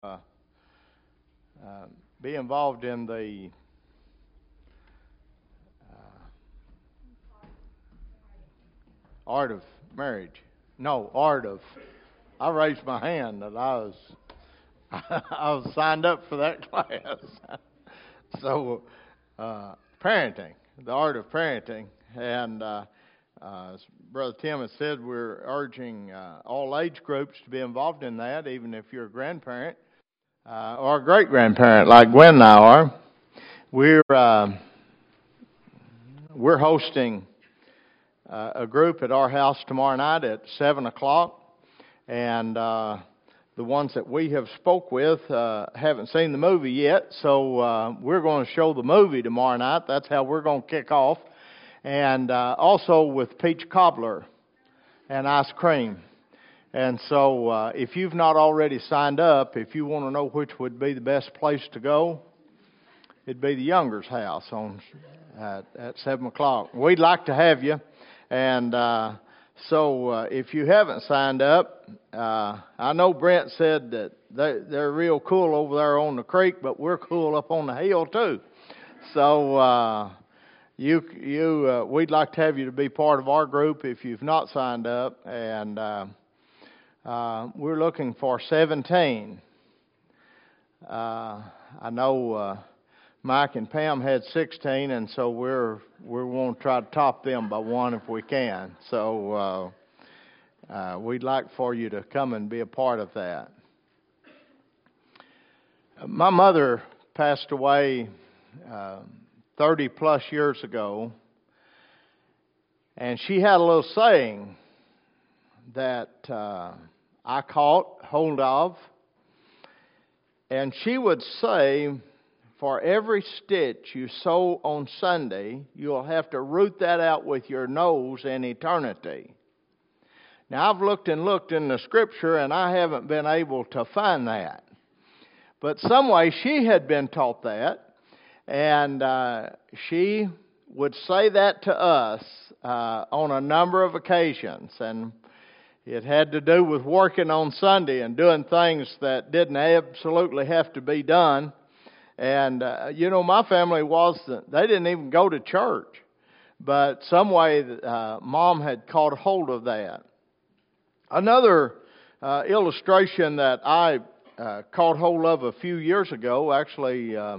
uh, be involved in the art of marriage. No, art of. I raised my hand that I was signed up for that class. So, parenting, the art of parenting, and as Brother Tim has said, we're urging all age groups to be involved in that, even if you're a grandparent or a great grandparent like Gwen and I are. We're hosting a group at our house tomorrow night at 7:00, and the ones that we have spoke with haven't seen the movie yet, so we're going to show the movie tomorrow night. That's how we're going to kick off, and also with peach cobbler and ice cream. And so if you've not already signed up, if you want to know which would be the best place to go, it'd be the Younger's house at 7:00. We'd like to have you. And so if you haven't signed up, I know Brent said that they're real cool over there on the creek, but we're cool up on the hill too. So we'd like to have you to be part of our group if you've not signed up. And we're looking for 17. I know Mike and Pam had 16, and so we're going to try to top them by one if we can. So we'd like for you to come and be a part of that. My mother passed away 30 plus years ago, and she had a little saying that I caught hold of, and she would say, for every stitch you sew on Sunday, you'll have to root that out with your nose in eternity. Now, I've looked and looked in the Scripture, and I haven't been able to find that. But some way she had been taught that, and she would say that to us on a number of occasions. And it had to do with working on Sunday and doing things that didn't absolutely have to be done. And, my family they didn't even go to church. But some way, Mom had caught hold of that. Another illustration that I caught hold of a few years ago, actually a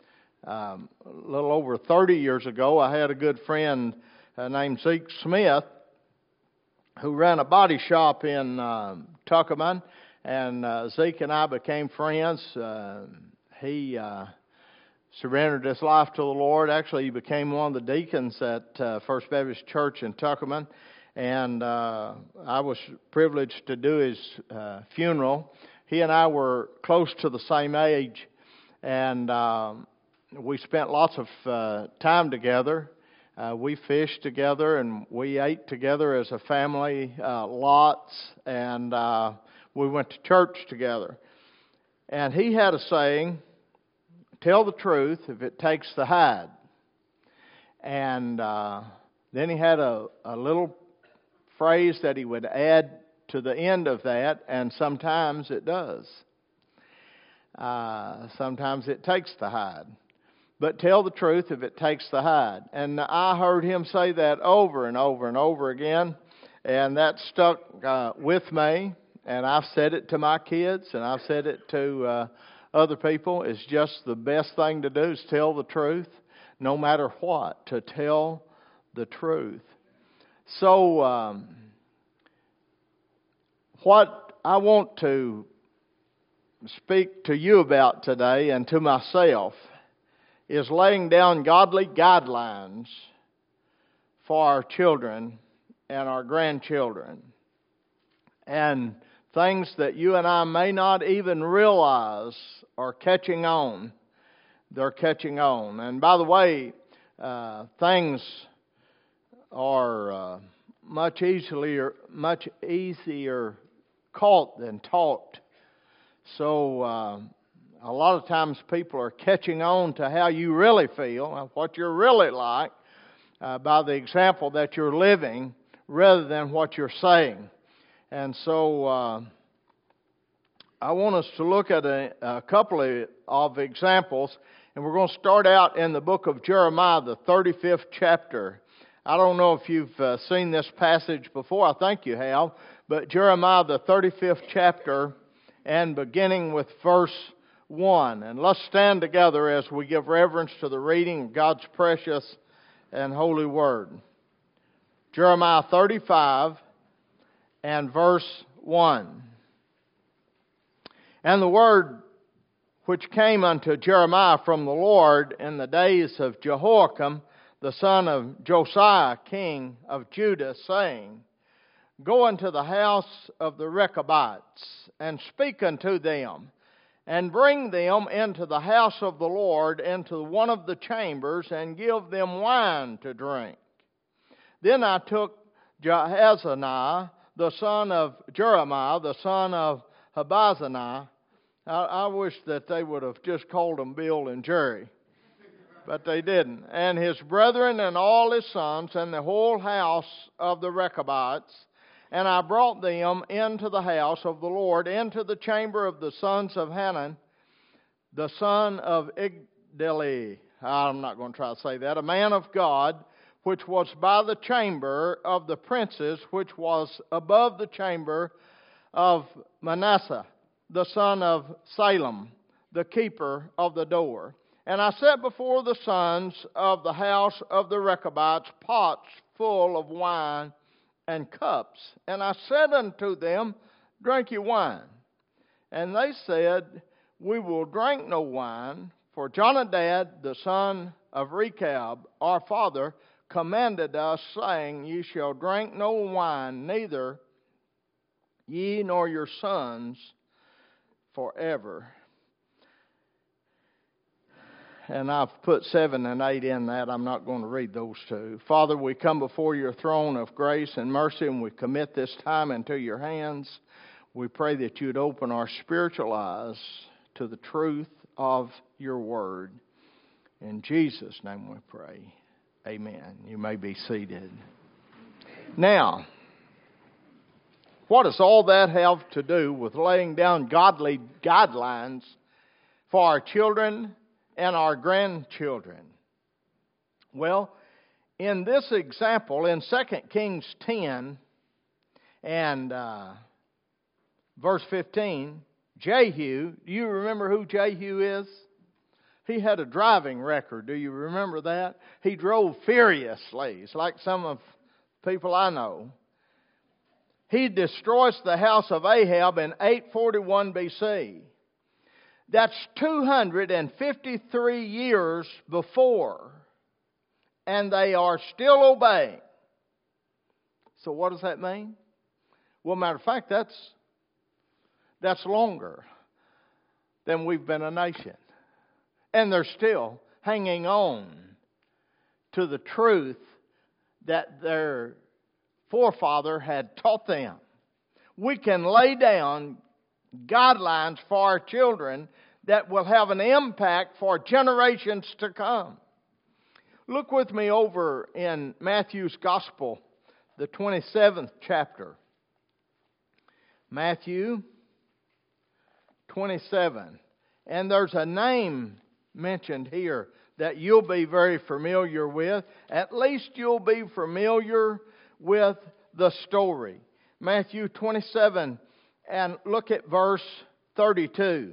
little over 30 years ago, I had a good friend named Zeke Smith who ran a body shop in Tuckerman. And Zeke and I became friends. He surrendered his life to the Lord. Actually, he became one of the deacons at First Baptist Church in Tuckerman. And I was privileged to do his funeral. He and I were close to the same age. And we spent lots of time together. We fished together and we ate together as a family lots. And we went to church together. And he had a saying, tell the truth if it takes the hide. And then he had a little phrase that he would add to the end of that, and sometimes it does. Sometimes it takes the hide. But tell the truth if it takes the hide. And I heard him say that over and over and over again, and that stuck with me. And I've said it to my kids, and I've said it to other people. It's just the best thing to do is tell the truth, no matter what, to tell the truth. So what I want to speak to you about today and to myself is laying down godly guidelines for our children and our grandchildren. And things that you and I may not even realize are catching on. They're catching on. And by the way, things are much easier caught than taught. So a lot of times people are catching on to how you really feel, what you're really like, by the example that you're living rather than what you're saying. And so I want us to look at a couple of examples, and we're going to start out in the book of Jeremiah, the 35th chapter. I don't know if you've seen this passage before. I think you have. But Jeremiah, the 35th chapter, and beginning with verse 1. And let's stand together as we give reverence to the reading of God's precious and holy word. Jeremiah 35 and verse 1. And the word which came unto Jeremiah from the Lord in the days of Jehoiakim, the son of Josiah, king of Judah, saying, Go unto the house of the Rechabites, and speak unto them, and bring them into the house of the Lord, into one of the chambers, and give them wine to drink. Then I took Jahaziah, the son of Jeremiah, the son of Habazziniah. I wish that they would have just called them Bill and Jerry, but they didn't. And his brethren and all his sons and the whole house of the Rechabites. And I brought them into the house of the Lord, into the chamber of the sons of Hanan, the son of Igdali. I'm not going to try to say that. A man of God, which was by the chamber of the princes, which was above the chamber of Manasseh, the son of Salem, the keeper of the door. And I set before the sons of the house of the Rechabites pots full of wine and cups. And I said unto them, Drink ye wine. And they said, We will drink no wine, for Jonadab, the son of Rechab, our father, commanded us, saying, Ye shall drink no wine, neither ye nor your sons forever. And I've put 7 and 8 in that. I'm not going to read those two. Father, we come before your throne of grace and mercy, and we commit this time into your hands. We pray that you'd open our spiritual eyes to the truth of your word. In Jesus' name we pray. Amen. You may be seated. Now, what does all that have to do with laying down godly guidelines for our children and our grandchildren? Well, in this example, in 2 Kings 10 and verse 15, Jehu, do you remember who Jehu is? He had a driving record. Do you remember that? He drove furiously. It's like some of the people I know. He destroys the house of Ahab in 841 BC. That's 253 years before. And they are still obeying. So what does that mean? Well, matter of fact, that's longer than we've been a nation. And they're still hanging on to the truth that their forefather had taught them. We can lay down guidelines for our children that will have an impact for generations to come. Look with me over in Matthew's Gospel, the 27th chapter. Matthew 27. And there's a name mentioned here that you'll be very familiar with. At least you'll be familiar with the story. Matthew 27, and look at verse 32.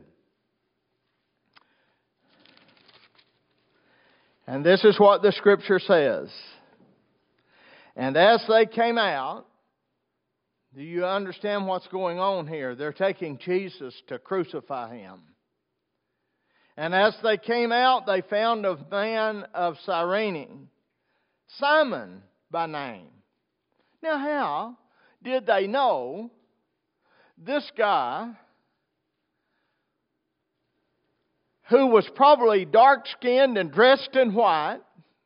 And this is what the Scripture says. And as they came out, do you understand what's going on here? They're taking Jesus to crucify Him. And as they came out, they found a man of Cyrene, Simon by name. Now how did they know this guy, who was probably dark-skinned and dressed in white,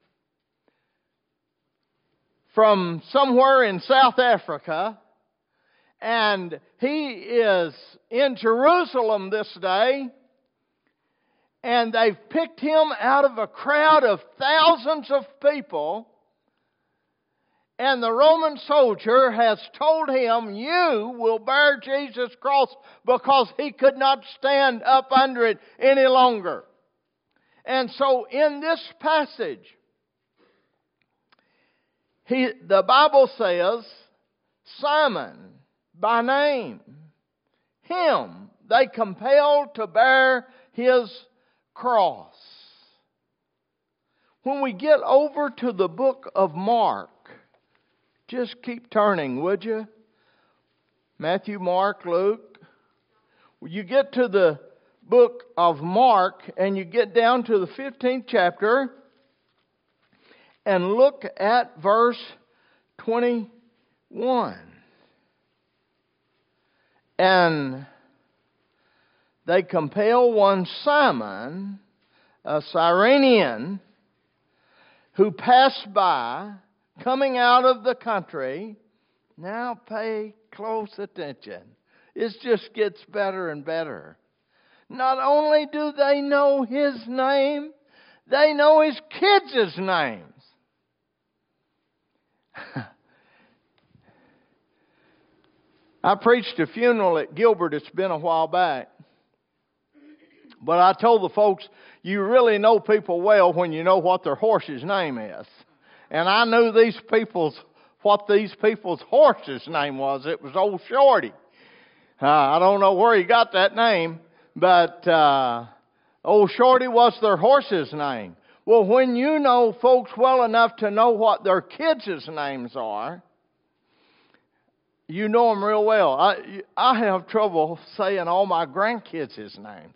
from somewhere in South Africa, and he is in Jerusalem this day, and they've picked him out of a crowd of thousands of people, And the Roman soldier has told him, you will bear Jesus' cross, because he could not stand up under it any longer. And so in this passage, the Bible says, Simon, by name, him they compelled to bear his cross. When we get over to the book of Mark, just keep turning, would you? Matthew, Mark, Luke. You get to the book of Mark and you get down to the 15th chapter and look at verse 21. And they compel one Simon, a Cyrenian, who passed by, coming out of the country. Now pay close attention. It just gets better and better. Not only do they know his name, they know his kids' names. I preached a funeral at Gilbert. It's been a while back. But I told the folks, you really know people well when you know what their horse's name is. And I knew what these people's horse's name was. It was Old Shorty. I don't know where he got that name, but Old Shorty was their horse's name. Well, when you know folks well enough to know what their kids' names are, you know them real well. I have trouble saying all my grandkids' names.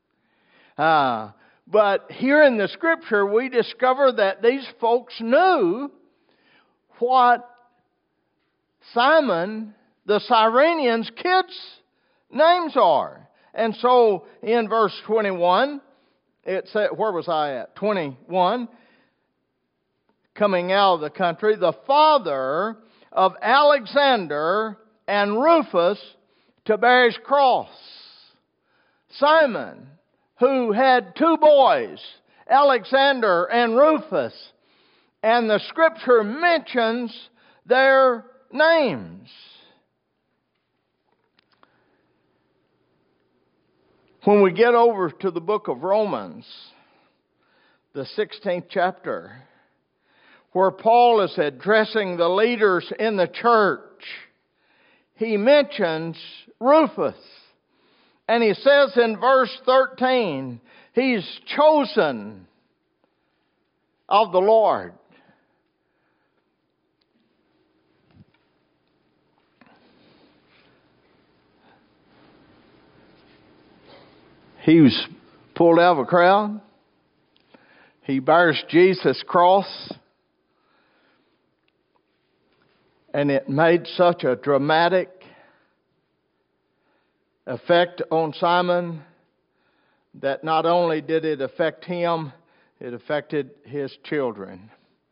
But here in the Scripture, we discover that these folks knew what Simon, the Cyrenian's kids' names are. And so in verse 21, it said, where was I at? 21, coming out of the country, the father of Alexander and Rufus to bear his cross. Simon, who had two boys, Alexander and Rufus, and the Scripture mentions their names. When we get over to the book of Romans, the 16th chapter, where Paul is addressing the leaders in the church, he mentions Rufus. And he says in verse 13, he's chosen of the Lord. He was pulled out of a crowd. He bears Jesus' cross. And it made such a dramatic effect on Simon that not only did it affect him, it affected his children.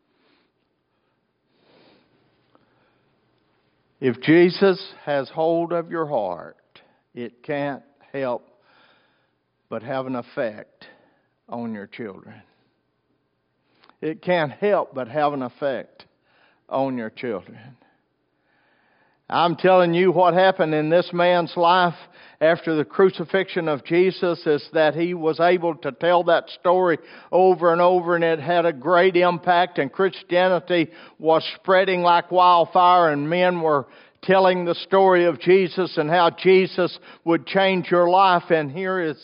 If Jesus has hold of your heart, it can't help but have an effect on your children. It can't help but have an effect on your children. I'm telling you, what happened in this man's life after the crucifixion of Jesus is that he was able to tell that story over and over, and it had a great impact, and Christianity was spreading like wildfire, and men were telling the story of Jesus and how Jesus would change your life. And here is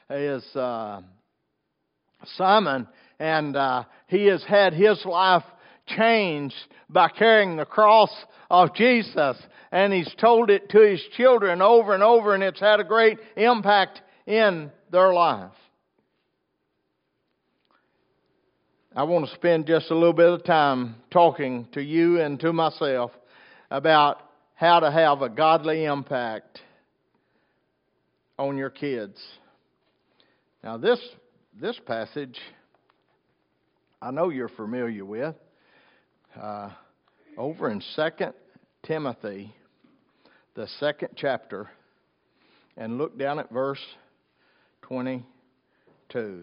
Simon, and he has had his life changed by carrying the cross of Jesus. And he's told it to his children over and over, and it's had a great impact in their life. I want to spend just a little bit of time talking to you and to myself about how to have a godly impact on your kids. Now this passage, I know you're familiar with. Over in 2 Timothy, the 2nd chapter, and look down at verse 22.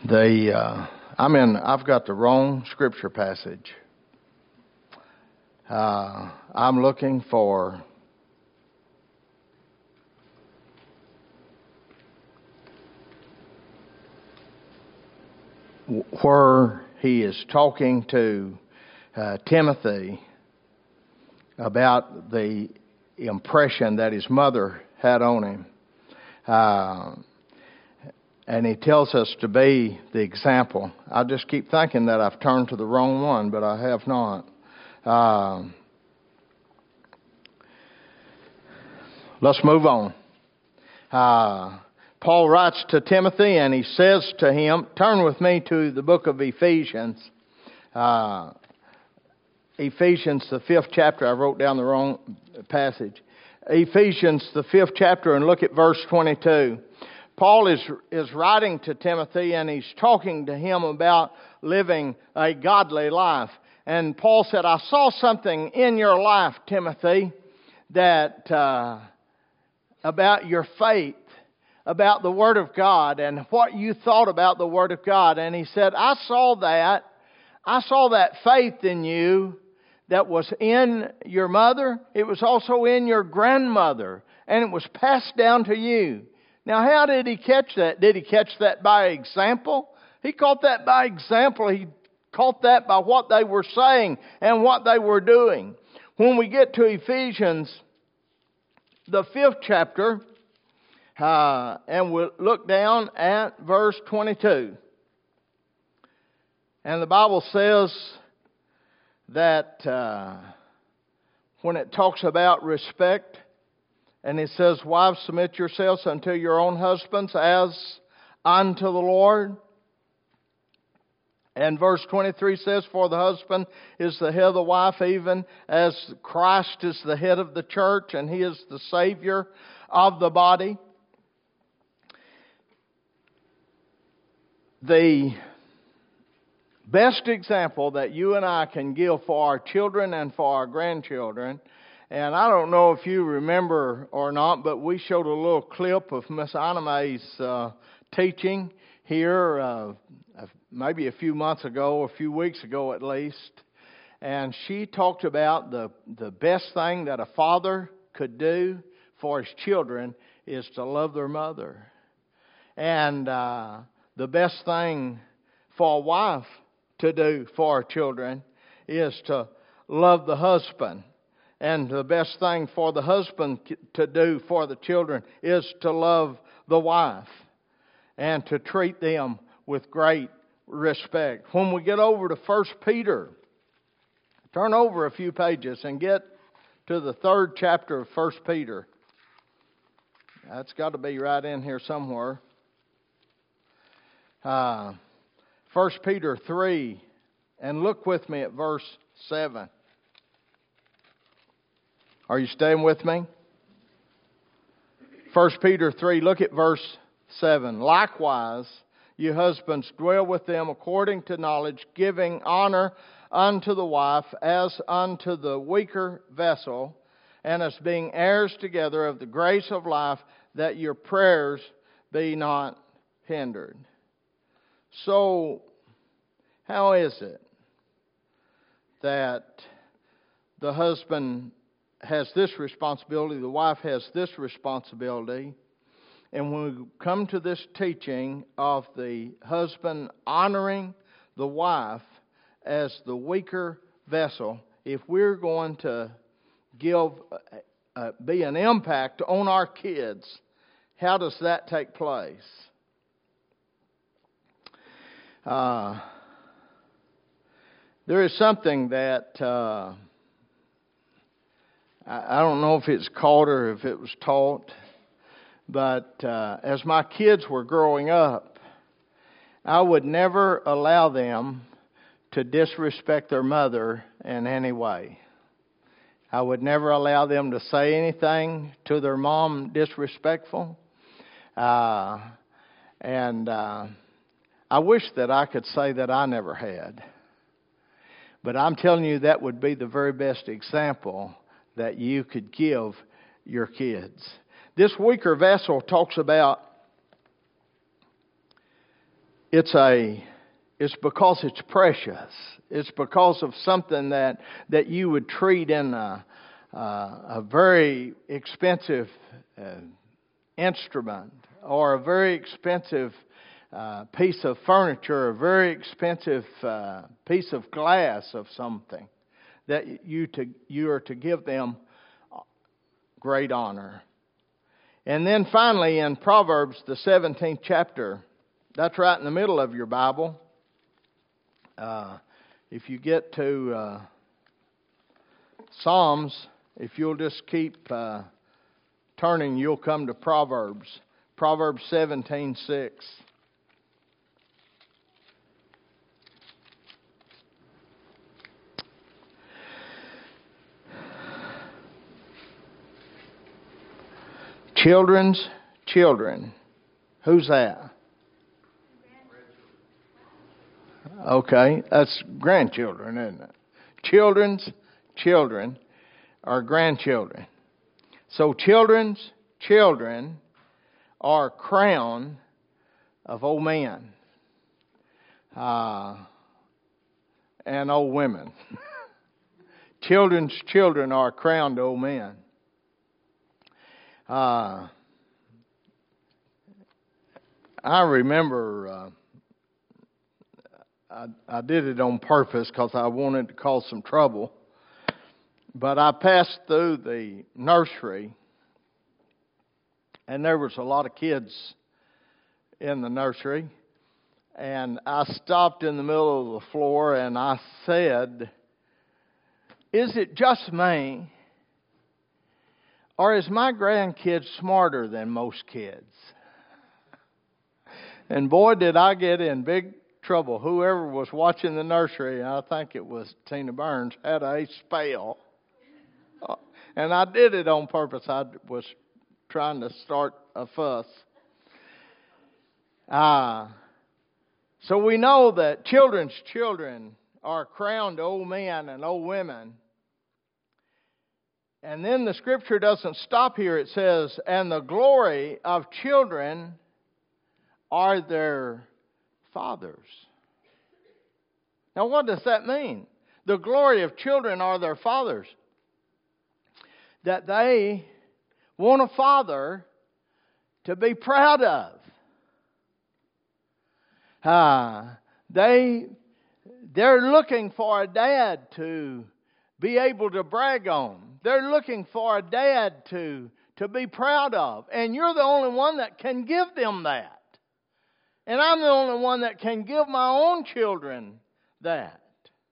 I've got the wrong scripture passage. I'm looking for where he is talking to Timothy about the impression that his mother had on him. And he tells us to be the example. I just keep thinking that I've turned to the wrong one, but I have not. Let's move on. Paul writes to Timothy and he says to him, turn with me to the book of Ephesians. Ephesians, the 5th chapter. I wrote down the wrong passage. Ephesians, the 5th chapter, and look at verse 22. Paul is writing to Timothy and he's talking to him about living a godly life. And Paul said, I saw something in your life, Timothy, that about your faith, about the Word of God and what you thought about the Word of God. And he said, I saw that faith in you that was in your mother. It was also in your grandmother. And it was passed down to you. Now, how did he catch that? Did he catch that by example? He caught that by example. He caught that by what they were saying and what they were doing. When we get to Ephesians, the 5th chapter, and we'll look down at verse 22. And the Bible says that when it talks about respect, and it says, wives, submit yourselves unto your own husbands as unto the Lord. And verse 23 says, for the husband is the head of the wife, even as Christ is the head of the church, and he is the Savior of the body. The best example that you and I can give for our children and for our grandchildren, and I don't know if you remember or not, but we showed a little clip of Miss Anime's teaching here maybe a few months ago, a few weeks ago at least. And she talked about the best thing that a father could do for his children is to love their mother. And the best thing for a wife to do for her children is to love the husband. And the best thing for the husband to do for the children is to love the wife and to treat them with great respect. When we get over to 1 Peter, turn over a few pages and get to the 3rd chapter of 1 Peter. That's got to be right in here somewhere. 1 Peter 3, and look with me at verse 7. Are you staying with me? 1 Peter 3, look at verse 7. Likewise, you husbands, dwell with them according to knowledge, giving honor unto the wife as unto the weaker vessel, and as being heirs together of the grace of life, that your prayers be not hindered. So, how is it that the husband has this responsibility, the wife has this responsibility, and when we come to this teaching of the husband honoring the wife as the weaker vessel, if we're going to be an impact on our kids, how does that take place? There is something that I don't know if it's caught or if it was taught, but as my kids were growing up, I would never allow them to disrespect their mother in any way. I would never allow them to say anything to their mom disrespectful. And I wish that I could say that I never had. But I'm telling you, that would be the very best example that you could give your kids. This weaker vessel talks about it's because it's precious. It's because of something that you would treat in a very expensive instrument, or a very expensive piece of furniture, a very expensive piece of glass of something, that you are to give them great honor. And then finally in Proverbs, the 17th chapter, that's right in the middle of your Bible. If you get to Psalms, if you'll just keep turning, you'll come to Proverbs. Proverbs 17:6. Children's children. Who's that? Okay, that's grandchildren, isn't it? Children's children are grandchildren. So children's children are a crown of old men and old women. Children's children are a crown to old men. I remember I did it on purpose because I wanted to cause some trouble. But I passed through the nursery, and there was a lot of kids in the nursery. And I stopped in the middle of the floor and I said, "Is it just me? Or is my grandkid smarter than most kids?" And boy, did I get in big trouble. Whoever was watching the nursery, I think it was Tina Burns, had a spell. And I did it on purpose. I was trying to start a fuss. So we know that children's children are crowned to old men and old women. And then the scripture doesn't stop here. It says, and the glory of children are their fathers. Now what does that mean? The glory of children are their fathers. That they want a father to be proud of. They're looking for a dad to be able to brag on. They're looking for a dad to be proud of. And you're the only one that can give them that. And I'm the only one that can give my own children that.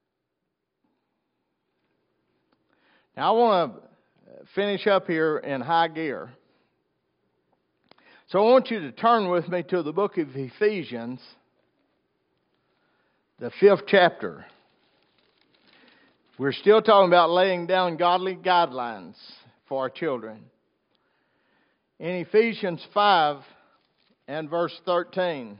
Now I want to finish up here in high gear. So I want you to turn with me to the book of Ephesians, the 5th chapter. We're still talking about laying down godly guidelines for our children. In Ephesians 5 and verse 13.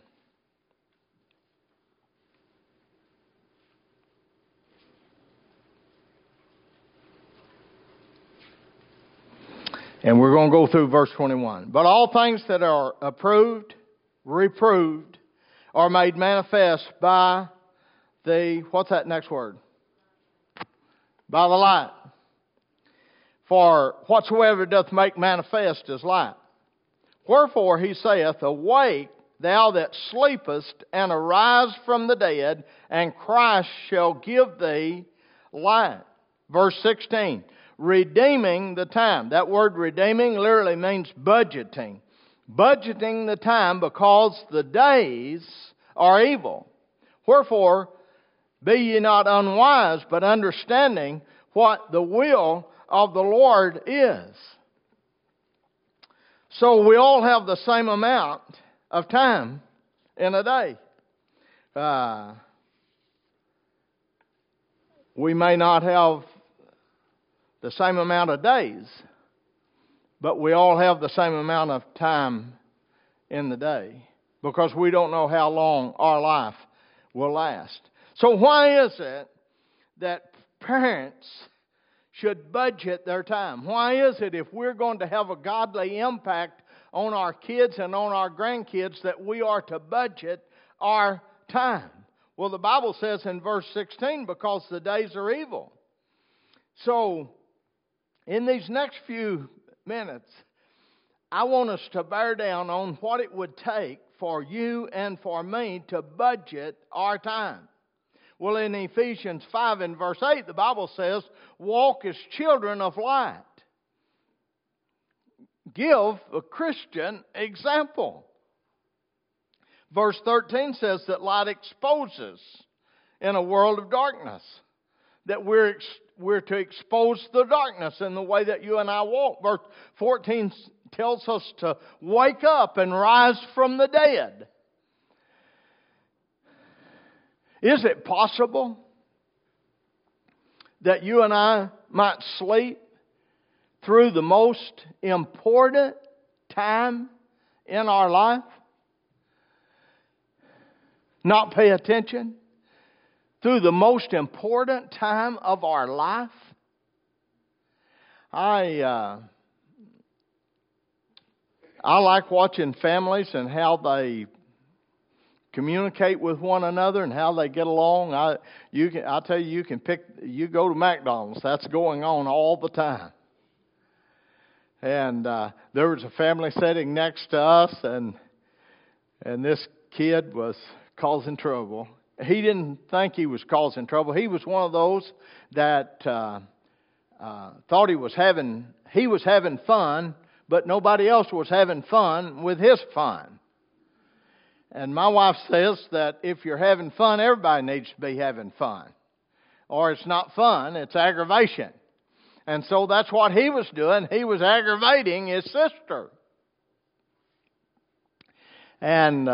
And we're going to go through verse 21. But all things that are approved, reproved, are made manifest by the, what's that next word? By the light. For whatsoever doth make manifest is light. Wherefore he saith, awake, thou that sleepest, and arise from the dead, and Christ shall give thee light. Verse 16. Redeeming the time. That word redeeming literally means budgeting. Budgeting the time because the days are evil. Wherefore, be ye not unwise, but understanding what the will of the Lord is. So we all have the same amount of time in a day. We may not have the same amount of days, but we all have the same amount of time in the day because we don't know how long our life will last. So why is it that parents should budget their time? Why is it, if we're going to have a godly impact on our kids and on our grandkids, that we are to budget our time. Well, the Bible says in verse 16, because the days are evil. So, in these next few minutes, I want us to bear down on what it would take for you and for me to budget our time. Well, in Ephesians 5 and verse 8, the Bible says, walk as children of light. Give a Christian example. Verse 13 says that light exposes in a world of darkness. That we're to expose the darkness in the way that you and I walk. Verse 14 tells us to wake up and rise from the dead. Is it possible that you and I might sleep through the most important time in our life? Not pay attention through the most important time of our life? I like watching families and how they communicate with one another and how they get along. I tell you, you go to McDonald's, that's going on all the time. And there was a family sitting next to us, and this kid was causing trouble. He didn't think he was causing trouble. He was one of those that thought he was having fun, but nobody else was having fun with his fun. And my wife says that if you're having fun, everybody needs to be having fun. Or it's not fun, it's aggravation. And so that's what he was doing. He was aggravating his sister. And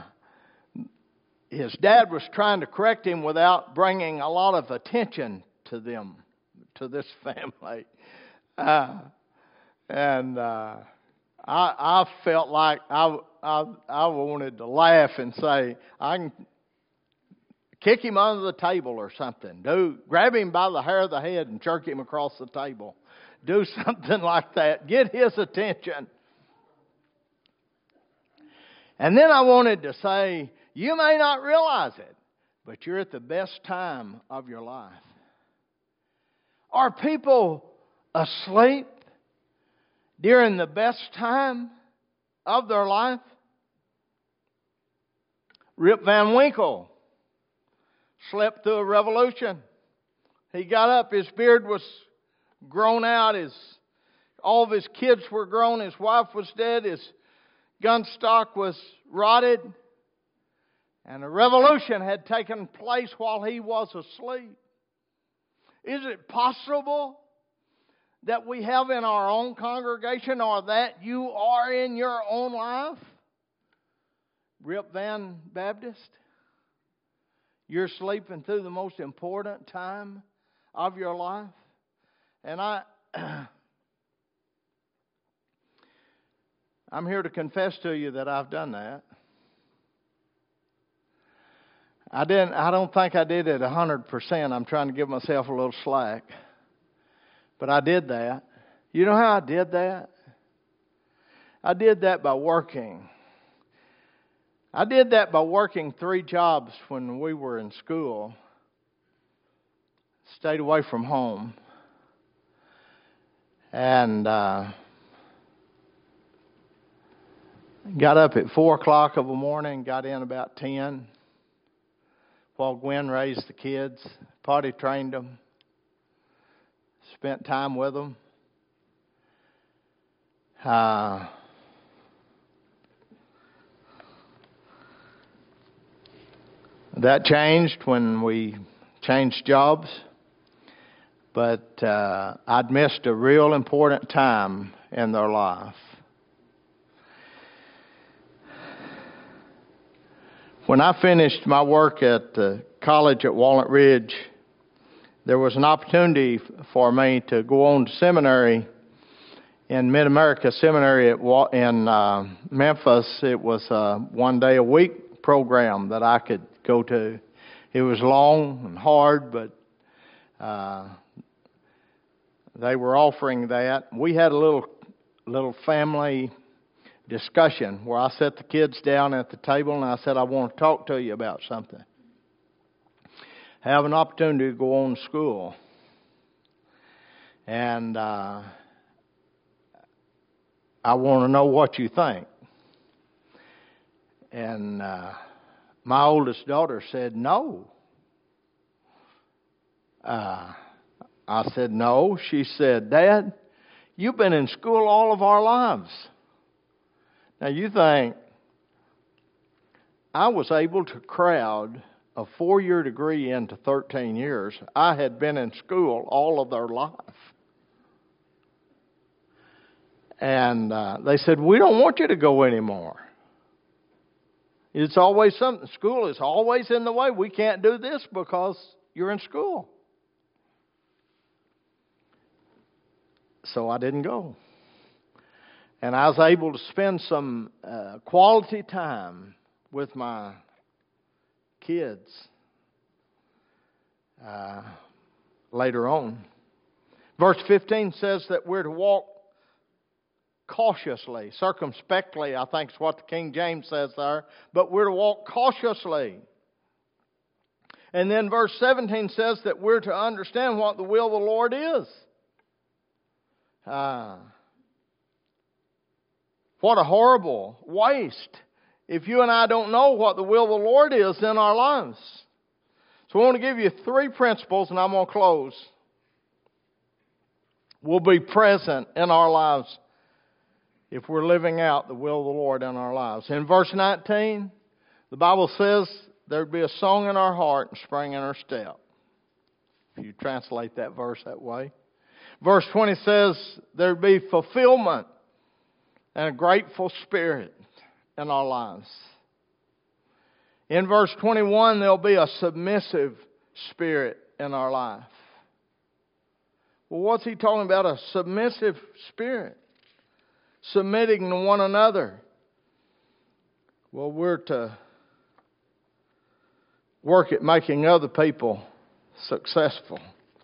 his dad was trying to correct him without bringing a lot of attention to them, to this family. I felt like I wanted to laugh and say, I can kick him under the table or something. Grab him by the hair of the head and jerk him across the table. Do something like that. Get his attention. And then I wanted to say, you may not realize it, but you're at the best time of your life. Are people asleep during the best time of their life? Rip Van Winkle slept through a revolution. He got up, his beard was grown out, all of his kids were grown, his wife was dead, his gun stock was rotted. And a revolution had taken place while he was asleep. Is it possible that we have in our own congregation, or that you are in your own life? Rip Van Baptist, you're sleeping through the most important time of your life. And I'm here to confess to you that I've done that. I don't think I did it 100%. I'm trying to give myself a little slack. But I did that. You know how I did that? I did that by working. I did that by working 3 jobs when we were in school. Stayed away from home. And got up at 4 o'clock of the morning, got in about 10. While Gwen raised the kids, potty trained them, spent time with them. That changed when we changed jobs, but I'd missed a real important time in their life. When I finished my work at the college at Walnut Ridge, there was an opportunity for me to go on to seminary in Mid-America Seminary in Memphis. It was a 1-day-a-week program that I could go to. It was long and hard, but they were offering that. We had a little family discussion where I set the kids down at the table and I said, I want to talk to you about something. Have an opportunity to go on to school. And I want to know what you think. And my oldest daughter said, no. I said, no. She said, Dad, you've been in school all of our lives. Now you think, I was able to crowd a 4-year degree into 13 years. I had been in school all of their life. And they said, we don't want you to go anymore. It's always something. School is always in the way. We can't do this because you're in school. So I didn't go. And I was able to spend some quality time with my kids later on. Verse 15 says that we're to walk cautiously, circumspectly, I think is what the King James says there. But we're to walk cautiously. And then verse 17 says that we're to understand what the will of the Lord is. What a horrible waste if you and I don't know what the will of the Lord is in our lives. So I want to give you 3 principles, and I'm going to close. Will be present in our lives if we're living out the will of the Lord in our lives. In verse 19, the Bible says there'd be a song in our heart and spring in our step. If you translate that verse that way. Verse 20 says there'd be fulfillment and a grateful spirit in our lives. In verse 21, there'll be a submissive spirit in our life. Well, what's he talking about? A submissive spirit. Submitting to one another. Well, we're to work at making other people successful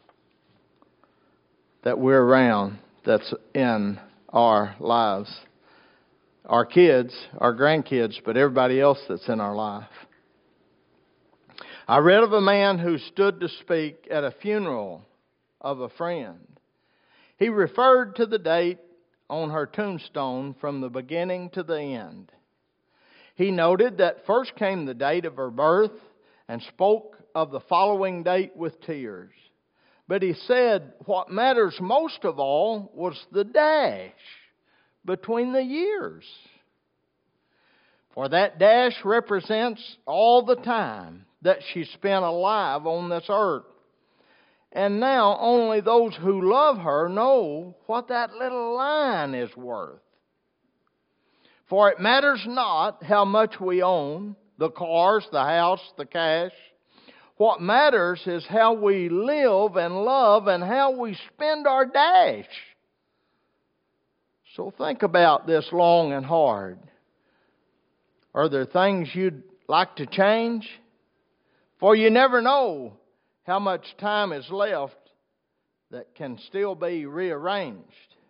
that we're around, that's in our lives. Our kids, our grandkids, but everybody else that's in our life. I read of a man who stood to speak at a funeral of a friend. He referred to the date on her tombstone from the beginning to the end. He noted that first came the date of her birth and spoke of the following date with tears. But he said what matters most of all was the dash between the years. For that dash represents all the time that she spent alive on this earth. And now only those who love her know what that little line is worth. For it matters not how much we own, the cars, the house, the cash. What matters is how we live and love and how we spend our dash. So think about this long and hard. Are there things you'd like to change? For you never know how much time is left that can still be rearranged.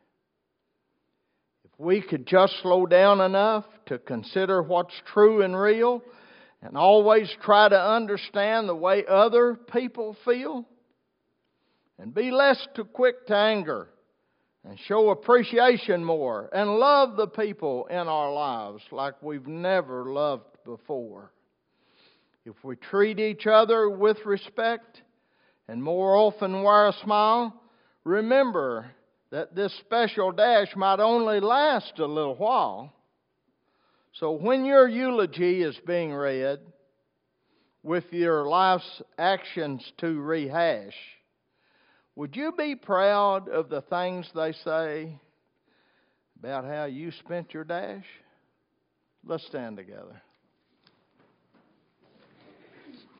If we could just slow down enough to consider what's true and real, and always try to understand the way other people feel, and be less too quick to anger, and show appreciation more, and love the people in our lives like we've never loved before. If we treat each other with respect, and more often wear a smile, remember that this special dash might only last a little while. So when your eulogy is being read, with your life's actions to rehash, would you be proud of the things they say about how you spent your dash? Let's stand together.